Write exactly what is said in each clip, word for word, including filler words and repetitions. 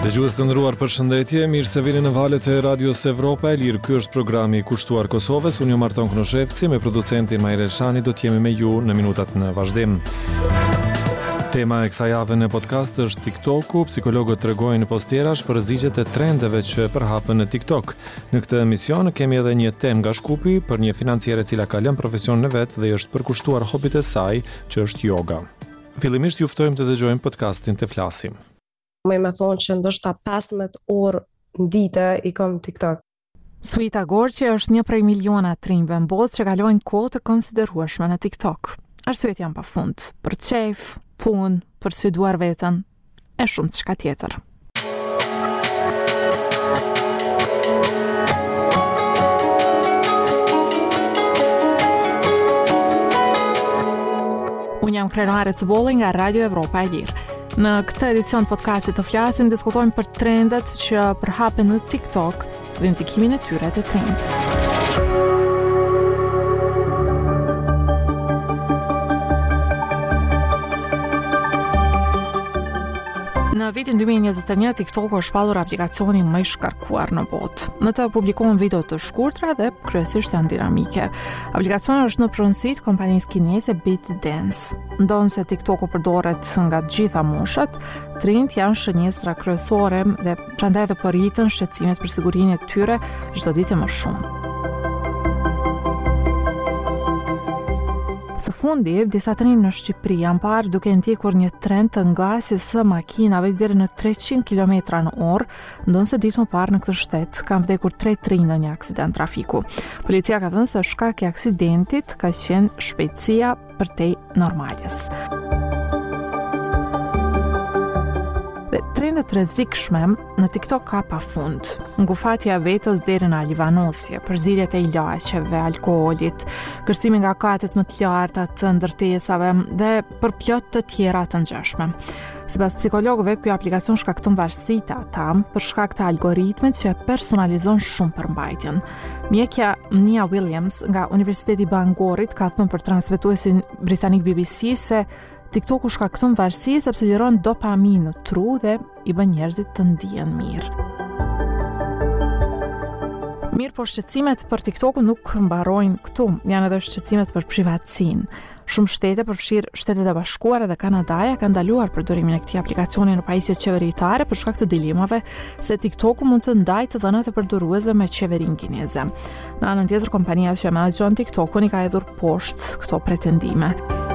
Dëgjues të nderuar, përshëndetje, mirë se vini në valët e Radios Evropa e Lirë. Ky është programi i kushtuar Kosovës. Unë jam Marton Knoshevci, me producentin Majre Shani do të jemi me ju në minutat në vazhdim. Tema e kësaj jave në podcast është TikToku. Psikologët tregojnë postjerash për rreziqet e trendeve që përhapën në TikTok. Në këtë emision kemi edhe një temë nga Shkupi për një financiere e cila ka lënë profesionin e vet dhe është përkushtuar hobit e saj, që është yoga. Fillimisht ju ftojmë të dëgjojmë podcastin të flasim. Më me thonë që ndoshta pesëmbëdhjetë orë në ditë i kam TikTok. Suita Gorqi është një prej miliona trinjve në botë që kalojnë kohë të konsiderueshme në TikTok. Arsyet janë pafund, për qejf, punë, për sfiduar veten, e shumë çka tjetër. Unë jam Krenare Cëbolli nga Radio Evropa e Lirë. Në këtë edicion podcastit të flasim, diskutojmë për trendet që përhapen në TikTok dhe ndikimin e tyre të trend. Në vitin dy mijë e njëzet e një, TikTok është shpallur aplikacioni më i shkarkuar në botë. Në të publikohen video të shkurtra dhe kryesisht janë dinamike. Aplikacioni është në pronësitë kompanisë kineze ByteDance. Ndonë se TikToku përdoret nga të gjitha moshat, trend janë shënjestra kryesore dhe prandaj edhe po rritën shqetësimet për sigurinë e tyre çdo ditë më shumë. Së fundi, disa treni në Shqipëri janë parë duke ndjekur një trend të ngasjes së makinave deri në treqind kilometra në orë, ndonse ditë më parë në këtë shtet kanë vdekur tre trinj në një aksident trafiku. Policia ka thënë se shkaki i aksidentit ka qenë shpejtësia përtej normales. Dhe trendet rrezikshme në TikTok ka pafund. Ngufatja e vetës deri në livanosje, përzierjet e ilaçeve, alkoolit, kërcimi nga katet më të larta të ndërtesave dhe për plot të tjera të ngjashme. Sipas psikologëve, ky aplikacion shkakton varësi te ata për shkak të algoritmit që e personalizon shumë përmbajtjen. Mjekja Nia Williams nga Universiteti i Bangorit ka thënë për transmetuesin britanik B B C se TikToku shkakton varësi sepse liron dopamin në tru dhe i bën njerëzit të ndihen mirë. Mirë, po shqetësimet për TikToku nuk mbarojnë këtu, janë edhe shqetësimet për privatësinë. Shumë shtete, përfshirë Shtetet e Bashkuara dhe Kanadaja, kanë ndaluar përdorimin e këtij aplikacioni në pajisjet qeveritare për shkak të dilemave se TikToku mund të ndajë të dhënat e përdoruesve me qeverinë kineze. Në anën tjetër, kompania që menaxhon TikTokun i ka hedhur poshtë këto pretendime.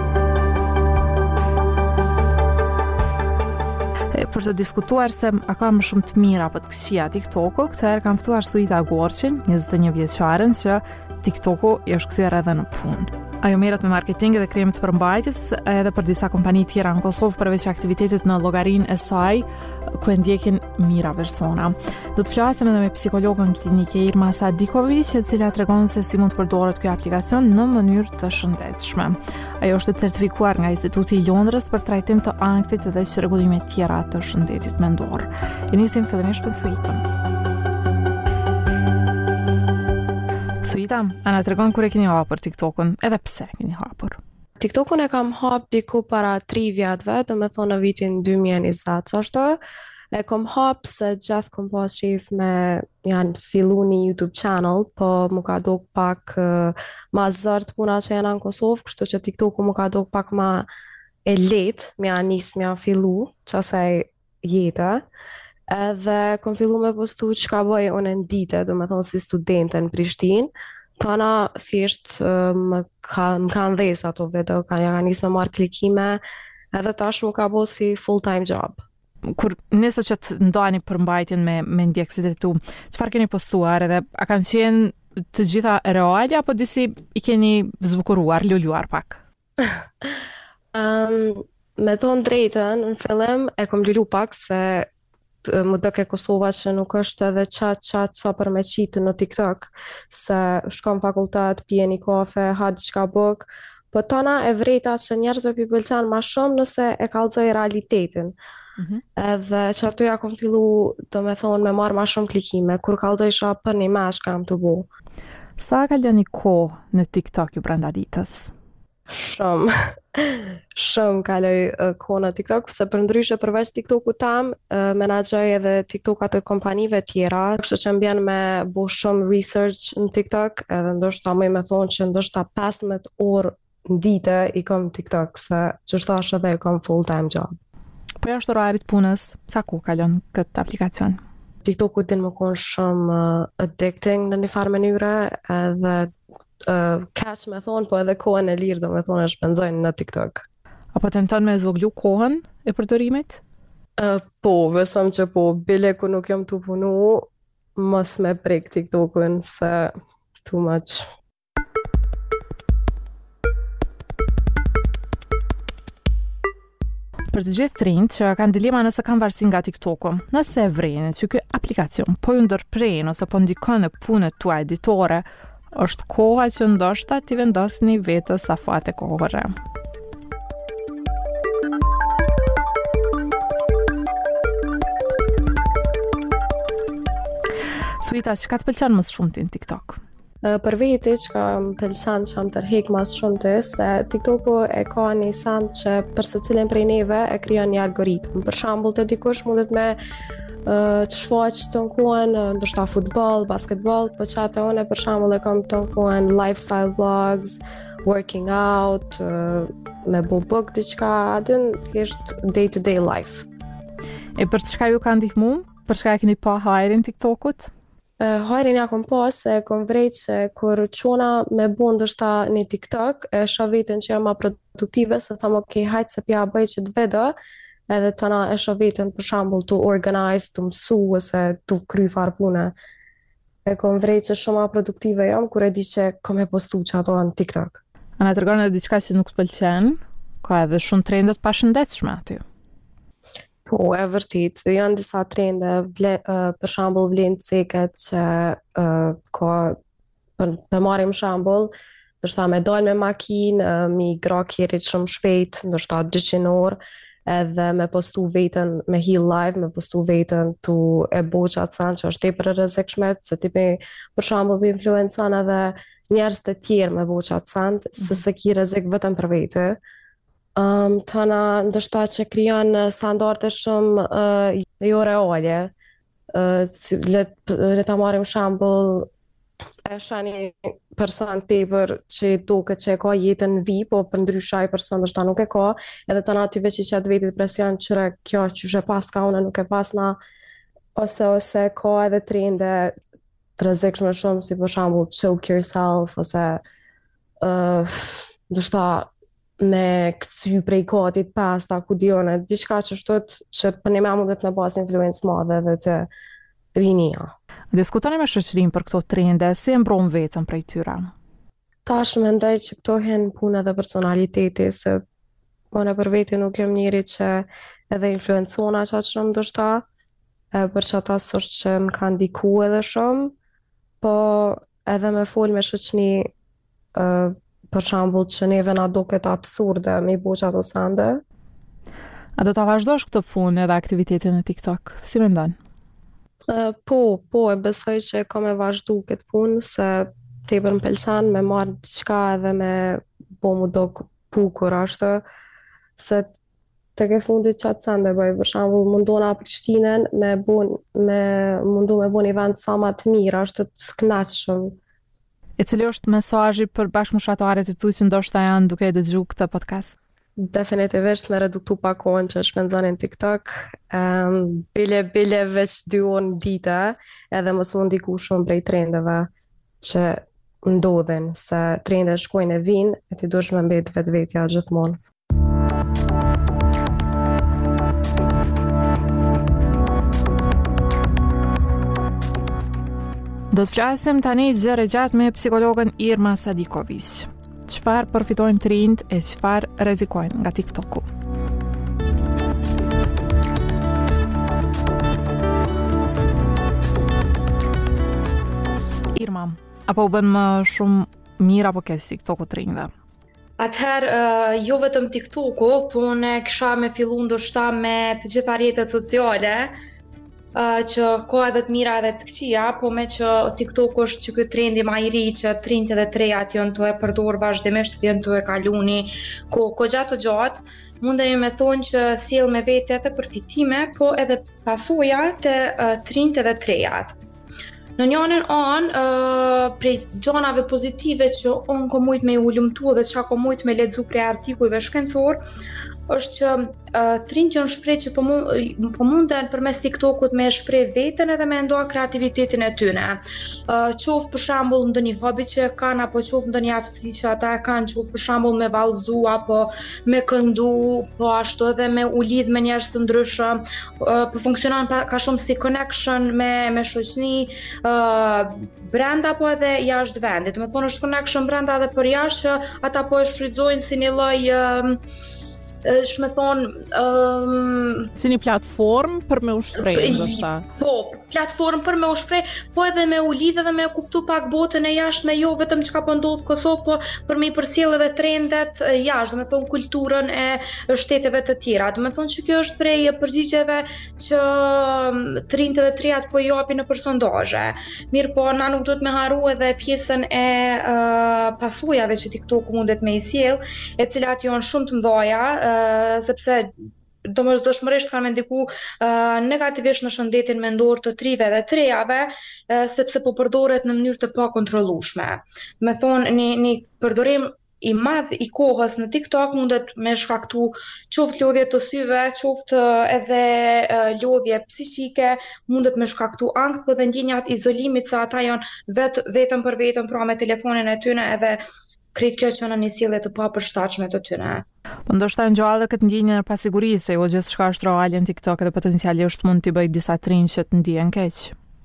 Për të diskutuar se a ka më shumë të mira apo të këqija TikToku, këtë herë kam ftuar Suita Gorqin, njëzet e një vjeçaren, që TikToku i është kthyer edhe në punë. Ajo merret me marketing dhe krijem të përmbajtjes edhe për disa kompani tjera në Kosovë përveç aktivitetit në llogarinë e saj, ku e ndjekin mijëra persona. Do të flasim edhe me psikologën klinike Irma Sadiković, e cila tregon se si mund të përdoret ky aplikacion në mënyrë të shëndetshme. Ajo është certifikuar nga Instituti i Londrës për trajtim të ankthit dhe çrregullime të tjera të shëndetit mendor. I nisim fillimisht me Suitën. Suita, a na tregon kur e keni hapur TikTokun, edhe pse e keni hapur? TikTokun e kam hap diku para tre vjetëve, do me thonë në vitin dy mijë e njëzet, ashtu. E kam hap se gjithë kom pas shef me janë fillu një YouTube channel, po mu ka dok pak uh, ma zërt puna që jena në Kosovë, kështu që TikToku mu ka dok pak ma e letë, me ja nis, me ja fillu, qasaj jetë. Edhe kom fillu me postu që ka bëj unë në dite, do me thonë si studente në Prishtinë, tana thjesht uh, më kanë ka ndhes ato video, ka ja ka nis me marrë klikime, edhe tash më ka bo si full-time job. Kur nëse që të ndani përmbajtjen me, me ndjekësit e tu, çfarë keni postuar edhe a kanë qenë të gjitha reale apo disi i keni zbukuruar, luluar pak? um, me thonë drejtën, në fillim e kom lulu pak se më dëke Kosova që nuk është edhe qatë qatë sa për me qitë në TikTok, se shkom fakultet, pije një kafe, ha diçka buk, po tona e vrejta që njerëzve pi pëlqen ma shumë nëse e kallëzoj realitetin. Mm-hmm. Edhe që ato ja kom fillu, do me thonë, me marrë ma shumë klikime, kur kallëzojsha për një mesh kam të bu. Sa ka lëni kohë në TikTok ju brenda ditës? Shumë, shumë kaloj uh, kohë në TikTok, se për ndryshe përveç TikToku tam, uh, menaxhoj edhe TikTokat të kompanive tjera, kështu që mbjen me bo shumë research në TikTok, edhe ndoshta më me thonë që ndoshta pesëmbëdhjet orë në ditë i kam TikTok, se që thash edhe e kam full time job. Po jashtë orarit punës, sa kohë kalon këtë aplikacion? TikToku din më konë shumë uh, addicting në një farë mënyre, edhe uh, catch me thonë, po edhe kohën e lirë do me thonë e shpenzojnë në TikTok. Apo tenton me zvoglu kohën e përdorimit? Uh, po, besëm që po, bile ku nuk jam të punu, mos me prek TikTokun, se too much. Për të gjithë trinjt që kanë dilema nëse kanë varësi nga TikToku, nëse e vrejnë që ky aplikacion po ju ndërprejnë ose po ndikon në punët tuaj editore, është koha që ndoshta t'i vendosni vetës afate kohore. Suita, çka të pëlqen më shumë ti në TikTok? Uh, për veti që ka më pëlqen që më tërhek mas shumë të se TikToku e ka një send që për se cilin prej neve e kryon një algoritm. Për shambull të dikush mundet me uh, të shfaq të nkuan, uh, ndërshta futbol, basketbol, po që atë une për shambull e kam të nkuan lifestyle vlogs, working out, uh, me bu book diqka, adin thjesht day to day life. E për çka ju ka ndihmu? Për çka e keni pa hajrin TikTokut? Uh, hajrin ja kom pas e kom vrejt që kur qona me bu ndërshta një TikTok e shoh veten që jam ma produktive se tham ok, hajt se pja bëj që të vedo edhe të na e shoh veten për shembull të organize, të mësu ose të kry farë pune. E kom vrejt që shumë ma produktive jam kur e di që kom e postu që ato në TikTok. A na tregon edhe diçka që nuk të pëlqen? Ka edhe shumë trendet pashëndetshme aty. Po, e vërtit, janë disa trende, vle, uh, për shambull vlenë ceket që uh, ka, për të marim shambull, ndërshta me dalë me makinë, uh, mi gra kjerit shumë shpejt, ndërshta dyqind orë, edhe me postu vetën me Heal Live, me postu vetën tu e bo që atë sanë që është te për rrezikshme, se ti me për shambull vë influencën edhe njerës të tjerë me bo që atë sanë, mm-hmm. se se ki rrezik vetëm për vetë. Um, tëna ndërshta që krijon standarde shumë uh, jo reale. Uh, le, le ta marrim shembull e shani person tepër që duket që e ka jetën V I P, po për ndryshe ai person ndërshta nuk e ka, edhe tëna ty veç i qet vetit presion qëre kjo qyshe pas ka une nuk e pasna, ose ose ka edhe trende të rrezikshme shumë, si për shembull choke yourself, ose uh, ndërshta me këcy prej katit pasta, ku dione, diçka që shtot që për një me mundet me pas influencë madhe dhe të rinia. Diskutoni me shoqërinë për këto trende, si e mbron vetën prej tyra? Tash mendoj që këto hen punë dhe personaliteti, se unë për veti nuk jam njëri që edhe influencona qatë shumë ndoshta, për që ata s'është që më kanë ndiku edhe shumë, po edhe me fol me shoqni uh, për shambull që neve na duket absurde me i bo që ato sende. A do ta vazhdosh këtë punë edhe aktivitetin në TikTok? Si mendon? Uh, po, po, e besoj që ka me vazhdu këtë punë, se tepër më pëlqen me marrë diçka edhe me bo mu do pukur ashtë, se të ke fundit qatë sende bëj, për shambull mundona Prishtinën me, me mundu me bo një vend sa ma të mirë, ashtë të sknaqshëm. E cili është mesazhi për bashkëmoshatarët e tu që ndoshta janë duke e dëgju këtë podcast? Definitivisht me reduktu pa kohën që shpenzonin TikTok. Um, bile, bile veç dy orë dita, edhe mos më ndiku shumë prej trendeve që ndodhin, se trendet shkojnë e vinë, e ti duhesh me mbet vetë vetja gjithmonë. Do të flasim tani gjëre gjatë me psikologën Irma Sadiković. Çfarë përfitojnë të rinjt e çfarë rrezikojnë nga TikToku? Irma, apo u bën më shumë mirë apo keq TikToku të rinjve? Atëherë, uh, jo vetëm TikToku, po unë kisha me fillu ndoshta me të gjitha rrjetet sociale, uh, që ka edhe të mira edhe të këqija, po me që TikTok është që ky trendi më i ri që trinjtë dhe trejat janë të e përdor vazhdimisht, janë të e kaluni ko ko gjatë të gjatë, mundemi me thonë që sjell me vete edhe përfitime, po edhe pasoja të uh, trinjtë dhe trejat. Në njënën anë, uh, prej gjanave pozitive që unë ko mujt me u lumtu dhe që ko mujt me lexu prej artikujve shkencor, është që uh, trinjtë janë shpreh që po mund po munden përmes TikTokut me shpreh veten edhe me ndoa kreativitetin e tyre. Uh, qoftë për shembull ndonjë hobi që kanë apo qoftë ndonjë aftësi që ata e kanë, qoftë për shembull me vallëzu apo me këndu, po ashtu edhe me u lidh me njerëz të ndryshëm, uh, po funksionon pa, ka shumë si connection me me shoqëni, uh, brenda po edhe jashtë vendit. Do të thonë është connection brenda edhe për jashtë që ata po e shfrytëzojnë si një lloj uh, shme thonë um, si një platform për me u shpreh, ndoshta. Po, platform për me u shpreh, po edhe me u lidh edhe me kuptu pak botën e jashtme, jo vetëm çka po ndodh Kosovë, po për me i përcjell edhe trendet jashtë, do të thonë kulturën e shteteve të tjera. Do të thonë që kjo është prej përgjigjeve që trinjtë dhe trejat po i japin në përsondazhe. Mirë po, na nuk duhet me haru edhe pjesën e uh, pasojave që TikTok mundet me i sjell, e cilat janë shumë të mëdha, Uh, sepse domosdoshmërisht kanë me ndiku uh, negativisht në shëndetin mendor të trive dhe trejave, uh, sepse po përdoret në mënyrë të pakontrollueshme. Me thonë, një, një përdorim i madh i kohës në TikTok mundet me shkaktu qoftë lodhje të syve, qoftë edhe uh, lodhje psiqike, mundet me shkaktu ankth, po dhe ndjenjat izolimit se ata janë vet, vetëm për vetëm pra me telefonin e tyre edhe krejt kjo që në një sjellje të papërshtatshme të tyre. Po ndoshta ngjallë këtë ndjenjë në pasiguri se jo gjithçka është reale në TikTok edhe potencialisht mund t'i bëj disa trinj që të ndihen keq.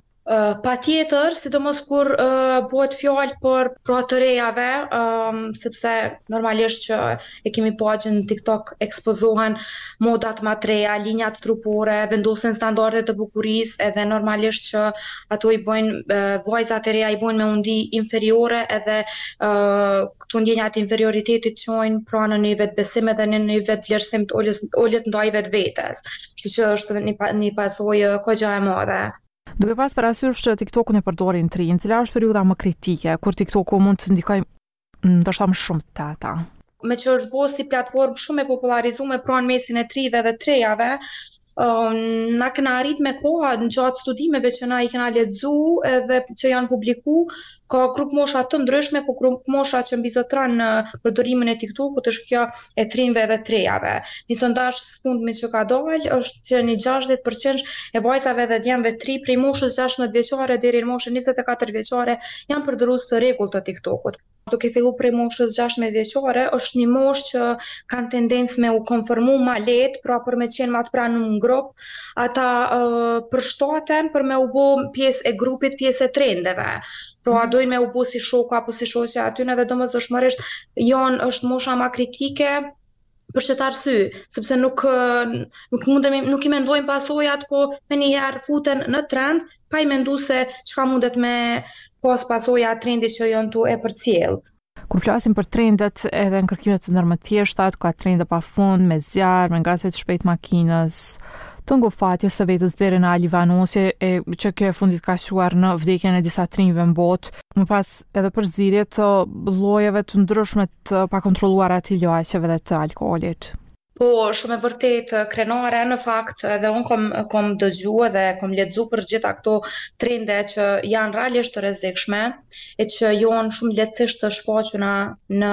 Uh, pa tjetër, sidomos kur uh, bëhet fjalë për pra të rejave, um, sepse normalisht që e kemi pa që në TikTok ekspozohen modat më të reja, linjat trupore, vendosen standardet të bukurisë, edhe normalisht që ato i bojnë, uh, vajzat e reja i bojnë me undi inferiore, edhe uh, këto ndjenjat inferioritetit çojnë pra në një vetbesim edhe në një vetvlerësim të ulët ndaj vetvetes. Kështu që është një, një pasojë kogja e madhe. Duke pas parasysh që TikTokun e përdorin trinj, cila është periudha më kritike kur TikToku mund të ndikojë ndoshta më shumë te ata? Me që është bërë si platformë shumë e popularizuar pra në mesin e trive dhe trejave, Uh, na kena arrit me koha në gjatë studimeve që na i kena lexu edhe që janë publiku, ka grup mosha të ndryshme, po grup mosha që mbizotron në përdorimin e TikTokut është kjo e trinjve dhe trejave. Një sondazh fundmi që ka dalë është që një gjashtëdhjetë përqind e vajzave dhe djemve të ri prej moshës gjashtëdhjetë vjeçare deri në moshën njëzet e katër vjeçare janë përdorues të rregullt të TikTokut. Duke fillu prej moshës gjashtëdhjetë vjeçare, është një moshë që kanë tendencë me u konformu ma lehtë, pra për me qenë ma të pranë në grup, ata uh, përshtaten për me u bë pjesë e grupit, pjesë e trendeve. Pra dojnë me u bë si shoku apo si shoqja aty, edhe domosdoshmërisht janë është mosha ma kritike për çet arsye, sepse nuk nuk mundemi nuk i mendojmë pasojat, po me njëherë futen në trend pa i menduar se çka mundet me pas pasoja trendi që janë tu e përcjell. Kur flasim për trendet edhe në kërkimet të ndërmë thjeshta, ka trende pafund me zjarr, me ngacje të shpejtë makinës, të ngofatjes së vetës deri në alivanosje, e që kjo e fundit ka shuar në vdekjen e disa trinjve në botë, më pas edhe për zgjidhje të llojeve të ndryshme të pakontrolluara të ilaçeve dhe të alkoolit. Po, shumë e vërtet krenare, në fakt edhe unë kom, kom dëgju dhe kom lexu për gjitha këto trende që janë realisht të rrezikshme e që janë shumë lehtësisht të shfaqura në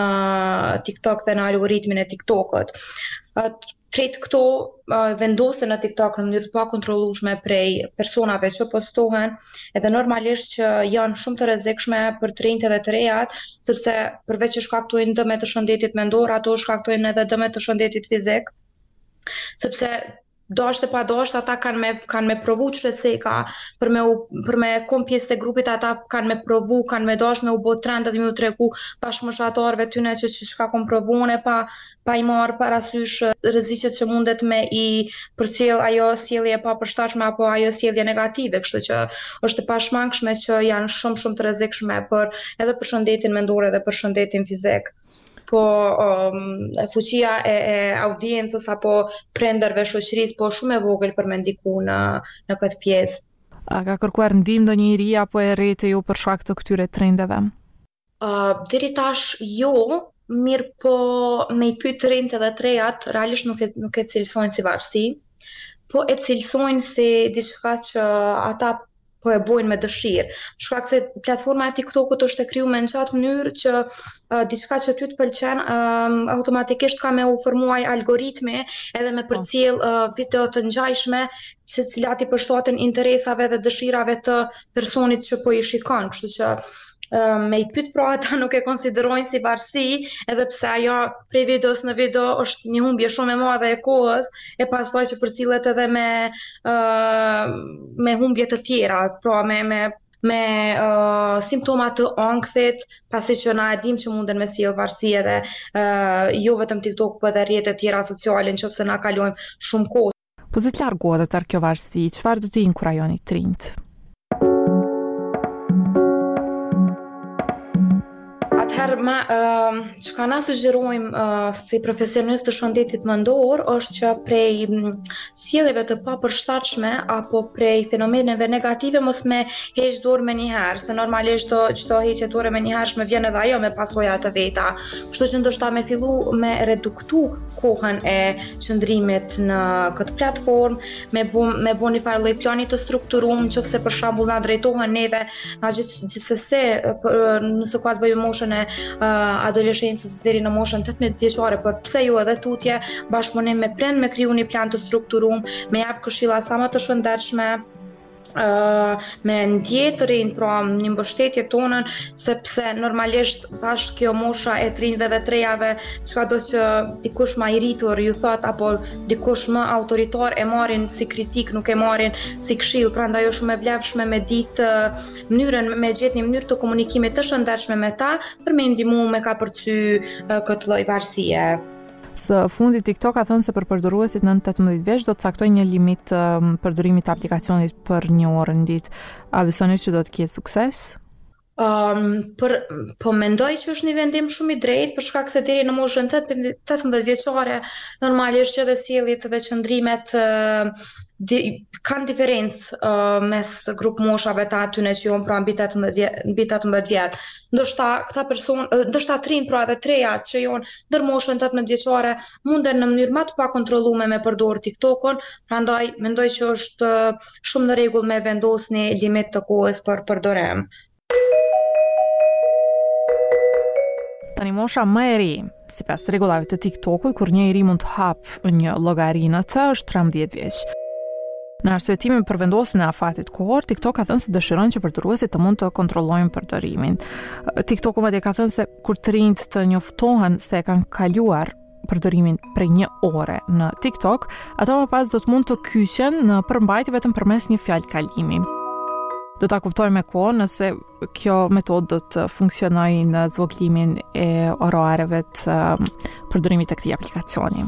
TikTok dhe në algoritmin e TikTokut. Krejt këto uh, vendosen në TikTok në mënyrë të pakontrollueshme prej personave që postohen, edhe normalisht që janë shumë të rrezikshme për trinjtë dhe të rejat, sepse përveç që shkaktojnë dëme të shëndetit mendor, ato shkaktojnë edhe dëme të shëndetit fizik, sepse dashte pa dashte ata kanë me kanë me provu çrëceka për me u, për me kom pjesë të grupit, ata kanë me provu, kanë me dash me u bë trendet me u tregu bashkëmoshatarëve tyne që çka kanë provuar pa pa i marr parasysh rreziqet që mundet me i përcjell ajo sjellje pa përshtatshme apo ajo sjellje negative, kështu që është e pashmangshme që janë shumë shumë të rrezikshme për edhe për shëndetin mendor edhe për shëndetin fizik. po um, fuqia e, e audiencës apo prindërve, shoqërisë, po shumë e vogël për me ndiku në në këtë pjesë. A ka kërkuar ndihmë ndonjëri apo e rrete ju për shkak të këtyre trendeve? Uh, deri tash jo, mirë po me i pyet rinjt edhe trejat, realisht nuk e nuk e cilësojnë si varësi, po e cilësojnë si diçka që ata po e bojnë me dëshirë. Shkak se platforma e TikTokut është e krijuar në qatë mënyrë që uh, diçka që ty të pëlqen um, automatikisht ka me u formuar algoritmi edhe me përcjell uh, video të ngjajshme që cilat i përshtaten interesave dhe dëshirave të personit që po i shikon, kështu që uh, me i pyet pra ata nuk e konsiderojnë si varësi, edhe pse ajo prej videos në video është një humbje shumë e madhe e kohës, e pastaj që përcillet edhe me uh, me humbje të tjera, pra me me me uh, simptoma të ankthit, pasi që na e dim që munden me sjell varësi edhe uh, jo vetëm TikTok, po edhe rrjetet tjera sociale, nëse na kalojmë shumë kohë. Po zë të largohet atë kjo varësi, çfarë do të inkurajoni trinjt? Atëherë, ma, uh, që ka na sugjerojmë uh, si profesionistë të shëndetit mendor është që prej um, sjelljeve të papërshtatshme apo prej fenomeneve negative mos me heq dorë me njëherë, se normalisht çdo heqje dorë me njëherë më vjen edhe ajo me pasoja të veta. Kështu që ndoshta me fillu me reduktu kohën e qëndrimit në këtë platformë, me bu me bu një farë lloj plani të strukturuar, nëse për shembull na drejtohen neve na gjithë gjithsesi nëse ka të bëjë moshën e uh, adoleshencës deri në moshën tetëmbëdhjetë vjeçare, por pse jo edhe tutje, bashkëpunim me prind, me kriju një plan të strukturuar, me jap këshilla sa më të shëndetshme, Uh, me ndjetë të rinj, pra një mbështetje tonën, sepse normalisht bashkë kjo mosha e trinjve dhe trejave, çka do që dikush më i rritur ju thot, apo dikush më autoritar e marrin si kritik, nuk e marrin si këshill, prandaj është shumë e vlefshme me ditë uh, mënyrën, me gjetë një mënyrë të komunikimit të shëndetshme me ta, për me ndihmu me ka përcy uh, këtë lloj varësie. Së fundi TikTok ka thënë se për përdoruesit nën tetëmbëdhjetë vjeç do të caktojnë një limit um, përdorimit të aplikacionit për një orë në ditë. A besoni që do të ketë sukses? Um, për, po mendoj që është një vendim shumë i drejtë, për shkak se deri në moshën tetëmbëdhjetë vjeçare normalisht që edhe sjelljet dhe qëndrimet uh, di, kanë diferencë uh, mes grup moshave të atyne që janë pra mbi tetëmbëdhjetë vjet. Ndoshta këta person, uh, ndoshta trinj pra edhe trejat që janë ndër moshën tetëmbëdhjetë vjeçare munden në mënyrë më të pakontrolluar me përdor TikTokun, prandaj mendoj që është uh, shumë në rregull me vendosur një limit të kohës për përdorim. Tani mosha më e ri, sipas rregullave të TikTokut, kur një i ri mund të hapë një llogari në të, është trembëdhjetë vjeç. Në arsyetimin për vendosjen e afatit kohor, TikTok ka thënë se dëshiron që përdoruesit të mund të kontrollojnë përdorimin. TikToku madje ka thënë se kur të rinjt të njoftohen se e kanë kaluar përdorimin prej një ore në TikTok, ata më pas do të mund të kyqen në përmbajtje vetëm përmes një fjalë kalimi. Do ta kuptojmë me kohë nëse kjo metodë do të funksionojë në zvogëlimin e orareve të përdorimit të këtij aplikacioni.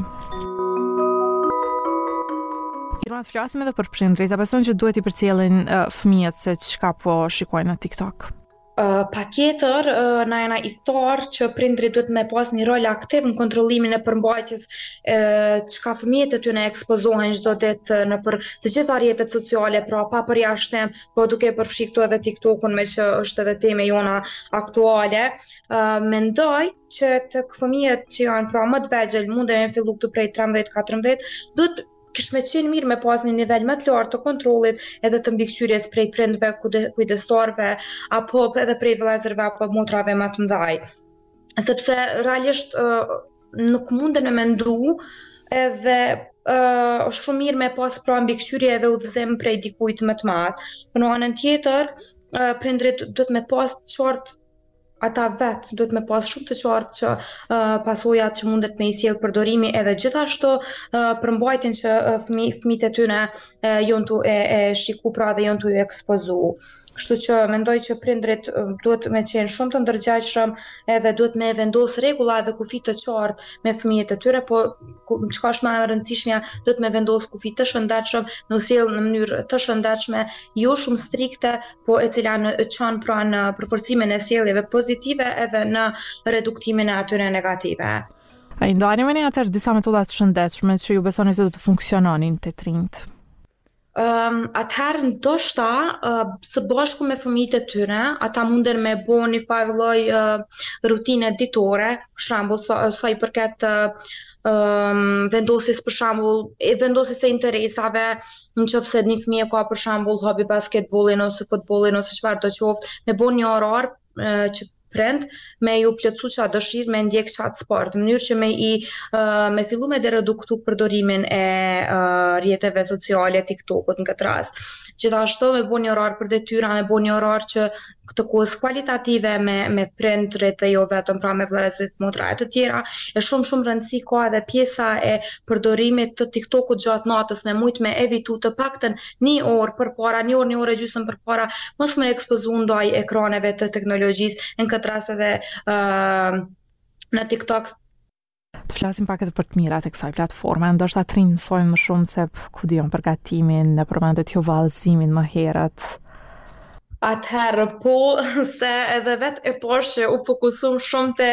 Irma, të flasim edhe për prindrit, a beson që duhet i përcjellin uh, fëmijët se çka po shikojnë në TikTok? Uh, pa tjetër, uh, na jena i thtarë që prindrit duhet me pas një rol aktiv në kontrollimin e përmbajtjes uh, çka fëmijët e tyre ekspozohen çdo ditë në për të gjitha rrjetet sociale, pra pa përjashtim, po duke përfshi këtu edhe TikTokun, me që është edhe teme jona aktuale. Uh, mendoj që tek fëmijët që janë pra më të vegjël, mundem me fillu këtu prej trembëdhjetë katërmbëdhjetë, duhet kish me qenë mirë me pas një nivel më të lartë të kontrollit edhe të mbikëqyrjes prej prindve, kujdestarve, apo edhe prej vëllezërve apo motrave më të mëdhaj. Sepse realisht uh, nuk munden me mendu edhe uh, është shumë mirë me pas pra mbikëqyrje edhe udhëzim prej dikujt më të madh. Por në anën tjetër, uh, prindrit duhet me pas qartë, ata vetë duhet me pas shumë të qartë që uh, pasojat që mundet me i sjell përdorimi, edhe gjithashtu uh, përmbajtjen që uh, fëmi, fëmijët e tyre uh, janë tu e, e shiku pra dhe janë tu e ekspozu. Kështu që mendoj që prindrit duhet me qenë shumë të ndërgjegjshëm edhe duhet me vendos rregulla dhe kufi të qartë me fëmijët e tyre, po çka është më e rëndësishmja, duhet me vendos kufi të shëndetshëm, me u sjell në mënyrë të shëndetshme, jo shumë strikte, po e cila në çon pra në përforcimin e sjelljeve pozitive edhe në reduktimin e atyre negative. A i ndani me një atër disa metodat shëndetshme që ju besoni se do të funksiononin te trinjt? Um, atëherë ndoshta uh, së bashku me fëmijët e tyre, ata munden me bo një farë lloj uh, rutine ditore, për shembull sa, sa i përket uh, um, vendosjes për shembull vendosjes së interesave, nëse një fëmijë ka për shembull hobi basketbollin ose futbollin ose çfarë do qoftë, me bo një orar uh, që prind me ju plotësu çfarë dëshirë me ndjek çfarë sport, në mënyrë që me i uh, me fillu me reduktu përdorimin e uh, rrjeteve sociale, TikTokut në këtë rast. Gjithashtu me bo një orar për detyra, me bo një orar që të kohës kualitative me me prindrit dhe jo vetëm pra me vëllezërit, motra e të tjera. E shumë shumë rëndësi ka edhe pjesa e përdorimit të TikTokut gjatë natës, me mujt me evitu të paktën një orë përpara, një orë, një orë e gjysmë përpara, mos me ekspozu ndaj ekraneve të teknologjisë, në këtë rast edhe uh, në TikTok. Të flasim pak edhe për të mirat e kësaj platforme, ndoshta trinj mësojnë më shumë se ku dijon përgatimin, në përmendet jo vallëzimin më herët. Atëherë po, se edhe vetë e poshtë që u fokusum shumë të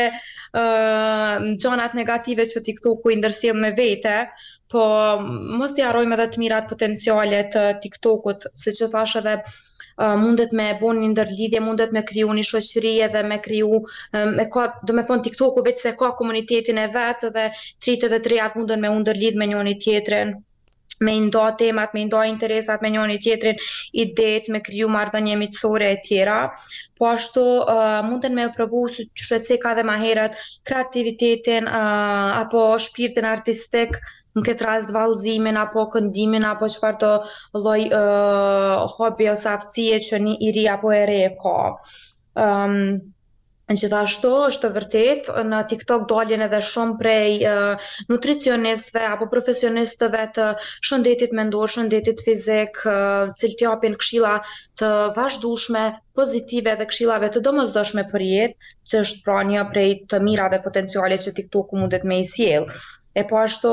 uh, gjanat negative që TikToku i ndërsjell me vete, po mos t'i harrojmë edhe të mirat potenciale të TikTokut, siç e thash edhe uh, mundet me bon një ndërlidhje, mundet me kriju një shoqëri edhe me kriju, um, me ka, do me thonë TikToku vetë se ka komunitetin e vetë dhe tritet dhe trejat munden me u ndërlidh me njëri tjetrin, me i nda temat, me i nda interesat me njëri tjetrin, idetë, me kriju marrëdhënie miqësore e tjera. Po ashtu uh, munden me provu që ka dhe ma herët kreativitetin uh, apo shpirtin artistik, në këtë rast vallëzimin apo këndimin apo çfarë do lloj uh, hobi ose aftësie që një i ri apo e re ka. Um, Gjithashtu është vërtet, në TikTok dalin edhe shumë prej uh, nutricionistëve apo profesionistëve të shëndetit mendor, shëndetit fizik, uh, cilët japin këshilla të vazhdueshme, pozitive dhe këshillave të domosdoshme për jetë, që është pra një prej të mirave potenciale që TikToku mundet me i sjell. E po ashtu,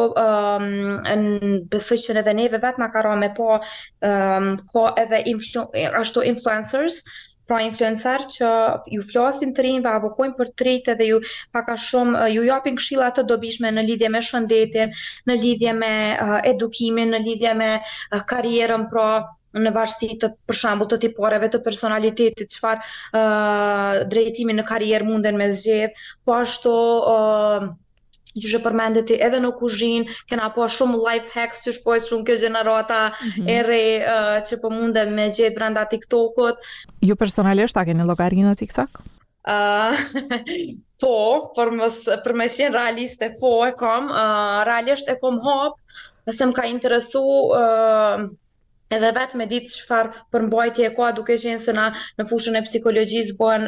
um, besoj që edhe neve vetë ma ka ra me po, um, ka edhe influ ashtu influencers, pra influencer që ju flasin të rinjve, avokojnë për të rinjt edhe ju paka shumë ju japin këshilla të dobishme në lidhje me shëndetin, në lidhje me uh, edukimin, në lidhje me uh, karrierën, pra në varësi të për shembull të tipareve të personalitetit, çfarë uh, drejtimi në karrierë munden me zgjedh, po ashtu uh, që që përmendet edhe në kuzhinë, kena po shumë life hacks që shpoj shumë kjo gjenerata mm-hmm. e re uh, që po mundem me gjetë brenda TikTokut. Ju personalisht a keni llogari në TikTok? Uh, po, për mos për me qenë realiste, po e kam, uh, realisht e kom hap, nëse më ka interesu uh, edhe vetë me ditë çfarë përmbajtje ka, duke qenë se na në fushën e psikologjisë bëhen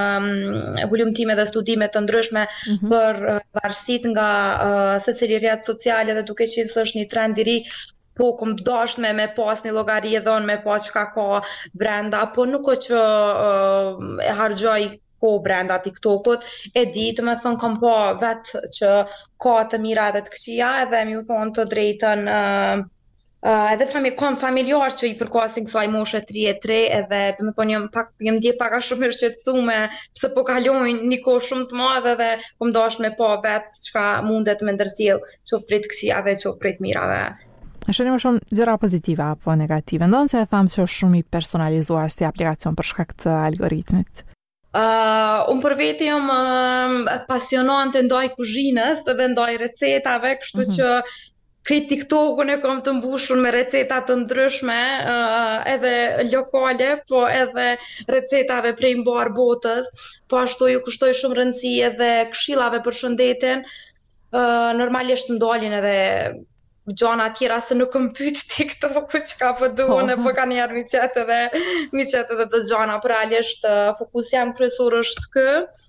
uh, volumtime dhe studime të ndryshme mm-hmm. për uh, varësitë nga uh, secili rrjet social dhe duke qenë se është një trend i ri, po kom dashur me me pas një llogari dhënë me pas çka ka brenda, po nuk është që uh, e harxoj ko brenda TikTokut, e di, të me thënë kom pa vetë që ka të mira edhe të këqija, edhe mi u thonë të drejtën uh, Uh, edhe fami, kam familjar që i përkasin kësaj moshe tridhjetë e tre, edhe dhe me thonë jam pak, jam dje pak a shumë e shqetësume, pse po kalojnë një kohë shumë të madhe dhe kom dash me pa vetë çka mundet me ndërsjell, qoftë prej të këqijave, qoftë prej të mirave. A shoni më shumë gjëra pozitive apo negative? Ndonë se e thamë që është shumë i personalizuar si aplikacion për shkak të algoritmit. Uh, unë për veti jam uh, pasionante ndaj kuzhinës dhe ndaj recetave, kështu mm-hmm. që këtë TikTokun e kam të mbushur me receta të ndryshme, uh, edhe lokale, po edhe recetave prej mbar botës, po ashtu ju kushtoj shumë rëndësi edhe këshillave për shëndetin, uh, normalisht më dalin edhe gjana tjera se nuk më pyet TikToku çka po duan, oh. po kanë njerë mi qetë edhe, mi qetë edhe të gjana, për realisht uh, fokus jam kryesor është kë,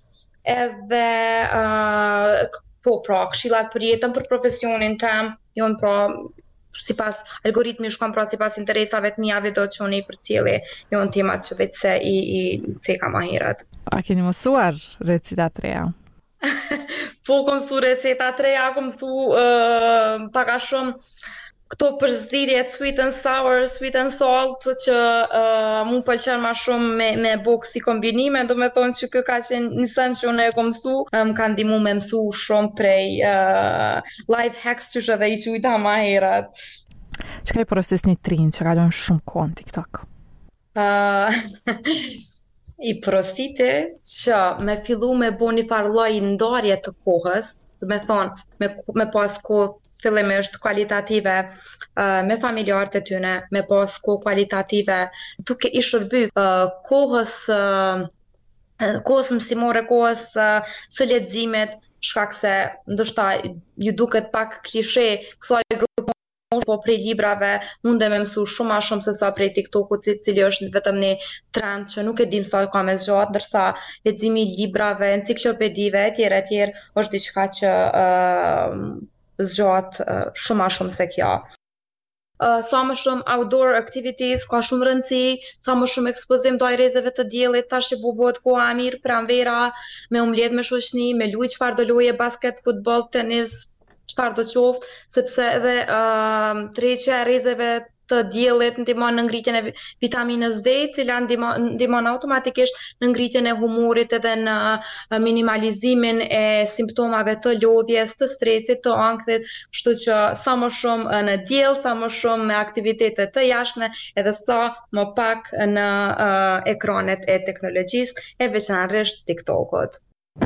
edhe uh, po pra, këshillat për jetën, për profesionin tem, jonë pra sipas algoritmi shkon pra sipas interesave të mia do të çoni për cilë janë temat që vetë se i i ceka më herët. A keni mësuar receta të reja? Po kom mësu receta të reja, kom mësu uh, pak a shumë këto përzierjet sweet and sour, sweet and salt, që uh, mu pëlqen ma shumë me, me buk si kombinime, do me thonë që kjo ka qenë një sen që unë e kom mësu, më ka ndihmu me mësu shumë prej uh, life hacks që shë dhe i qujta ma herat. Që ka i proces një trinë që kalon shumë kohë në TikTok? Uh, I prosite që me fillu me bo një farloj ndarje të kohës, do me thonë, me, me pas kohë fillimisht kualitative uh, me familjarët e tyne, me pas kohë kualitative, duke i shërby uh, kohës uh, kohës mësimore, kohës uh, së leximit, shkak se ndoshta ju duket pak klishe kësaj grupi, po prej librave mund me mësu shumë ma shumë se sa prej TikTokut, i cili është vetëm një trend që nuk e dim sa ka me zgjat, ndërsa leximi i librave, enciklopedive etj etj është diçka që uh, zgjat uh, shumë ma shumë se kjo. Uh, sa më shumë outdoor activities, ka shumë rëndësi, sa më shumë ekspozim të ajrezeve të diellit, tash e bubohet koha e mirë, pranvera, me u mbledh me shoqni, me luaj çfarë do loje, basket, futboll, tenis, çfarë do qoftë, sepse edhe uh, tërheqja e ajrezeve të diellit ndihmon në ngritjen e vitaminës D, e cila ndihmon automatikisht në ngritjen e humorit edhe në minimalizimin e simptomave të lodhjes, të stresit, të ankthit, kështu që sa më shumë në diell, sa më shumë me aktivitete të jashtme, edhe sa më pak në uh, ekranet e teknologjisë, e veçanërisht TikTokut.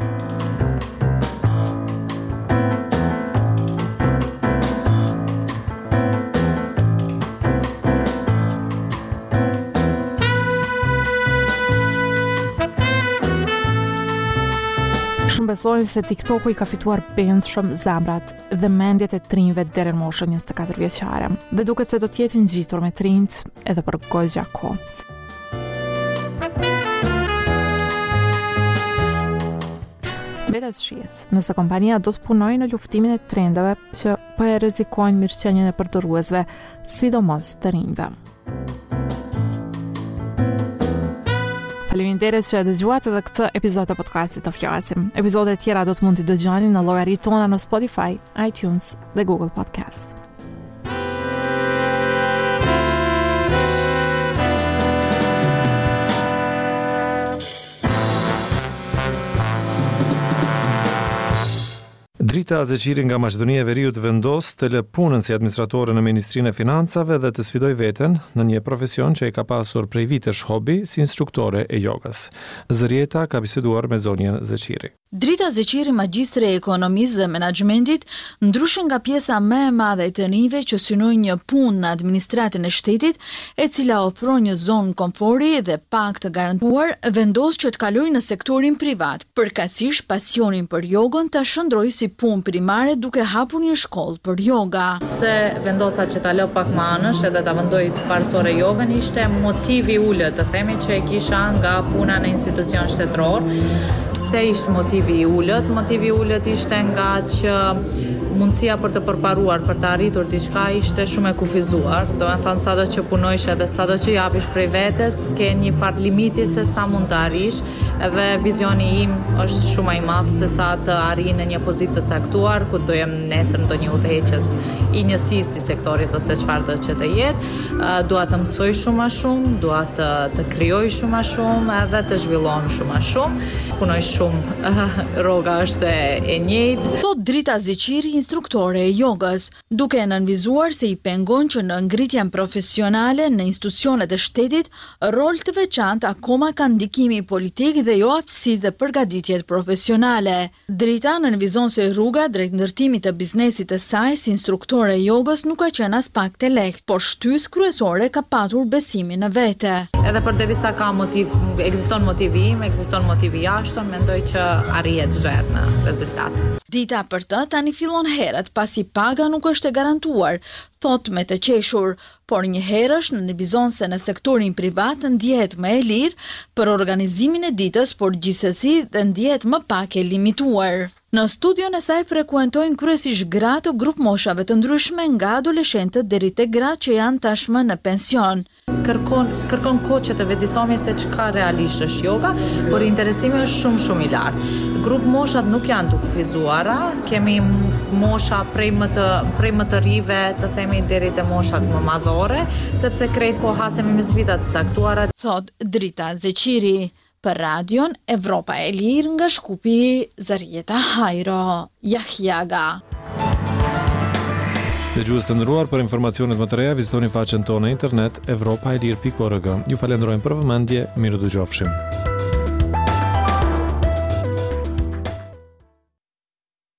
Shumë besojnë se TikToku i ka fituar bëndshëm zemrat dhe mendjet e trinjve deri në moshën njëzet e katër vjeçare, dhe duket se do të jetë ngjitur me trinjt edhe për goxha kohë. Mbetet shijes, nëse kompania do të punojë në luftimin e trendeve që po e rrezikojnë mirëqenien e përdoruesve, sidomos të rinjve. Faleminderit që e dëgjuat edhe këtë episod të podcastit të flasim. Episodet tjera do të mund t'i dëgjoni në llogaritë tona në Spotify, iTunes dhe Google Podcast. Drita Zeqiri nga Maqedonia e Veriut vendos të lë punën si administratore në Ministrinë e Financave dhe të sfidoj veten në një profesion që e ka pasur prej vitesh hobi si instruktore e jogës. Zërieta ka biseduar me zonjën Zeqiri. Drita Zeqiri, magjistre e ekonomisë dhe menaxhmentit, ndryshe nga pjesa më e madhe e të rinjve që synojnë një punë në administratën e shtetit, e cila ofron një zonë komforti dhe pak të garantuar, vendos që të kalojë në sektorin privat, përkatësisht pasionin për jogën ta shndrojë si punë primare duke hapur një shkollë për yoga. Pse vendosa që ta lë pak më anësh edhe ta vendoj parsore jogën, ishte motivi ulët, të themi që e kisha nga puna në institucion shtetëror. Pse ishte motivi i ulët? Motivi i ulët ishte nga që mundësia për të përparuar, për të arritur diçka ishte shumë e kufizuar. Do të thënë sado që punojsh edhe sado që japish prej vetes, ke një far limiti se sa mund të arrish, edhe vizioni im është shumë i madh se sa të arrijë në një pozitë të caktuar, ku do jem nesër në ndonjë udhëheqës i njësisë si sektorit ose çfarë do që të jetë. Dua të mësoj shumë më shumë, dua të të krijoj shumë më shumë edhe të zhvillohem shumë më shumë. Punoj shumë, rroga është e njëjtë. Thot Drita Zeqiri, instruktore e jogës, duke e nënvizuar se i pengon që në ngritjen profesionale në institucionet e shtetit, rol të veçantë akoma ka ndikimi politik dhe jo aftësi dhe përgatitjet profesionale. Drita nënvizon se rruga drejt ndërtimit të biznesit të saj si instruktore e jogës nuk ka qenë as pak të lehtë, por shtys kryesore ka patur besimin në vete. Edhe përderisa ka motiv, ekziston motivi im, ekziston motivi jashtëm, mendoj që arrihet zgjer në rezultat. Dita për të tani fillon herët, pasi paga nuk është e garantuar, thot me të qeshur, por një herësh në nënvizon se në sektorin privat ndjehet më e lirë për organizimin e ditës, por gjithsesi dhe ndjehet më pak e limituar. Në studion e saj frekuentojnë kryesisht gra të grup moshave të ndryshme, nga adoleshentët deri te gra që janë tashmë në pension. Kërkon kërkon kohë që të vedisomi se çka realisht është yoga, por interesimi është shumë shumë i lartë. Grup moshat nuk janë të kufizuara, kemi mosha prej më të prej më të rive, të themi deri te moshat më madhore, sepse krejt po hasemi me sfida të caktuara. Thot Drita Zeqiri. Për radion Evropa e Lirë nga Shkupi, Zarieta Hajro, Jahjaga. Dëgjues të nderuar, për informacionet më të reja vizitoni faqen tonë në internet evropaelir pikë org. Ju falenderojmë për vëmendje, miru dëgjofshim.